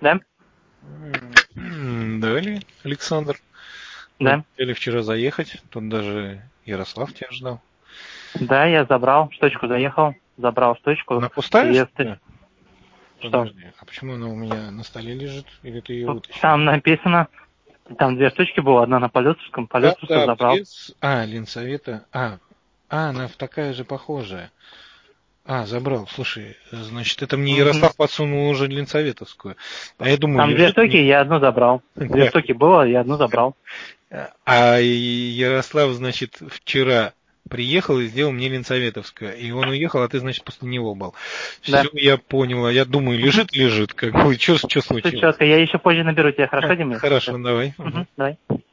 Да? Да, Александр? Да. Мы хотели вчера заехать, тут даже Ярослав тебя ждал. Да, я забрал штучку, заехал, забрал штучку. Она пустая, Две что ли? Что? Подожди, а почему она у меня на столе лежит? Или ты ее вытащил? Там написано, там две штучки было, одна на полетовском Да, забрал. Ленсовета. Она такая же похожая. Забрал. Слушай, значит, это мне Ярослав подсунул уже ленсоветовскую. А я думаю, Там две лежит штуки, я одну забрал. Две штуки было, я одну забрал. А Ярослав, значит, вчера приехал и сделал мне ленсоветовскую. И он уехал, а ты, значит, после него был. Да. Все, я понял. Я думаю, лежит, как бы, что Все случилось? четко, я еще позже наберу тебя, хорошо, Димит? Хорошо, давай. Давай.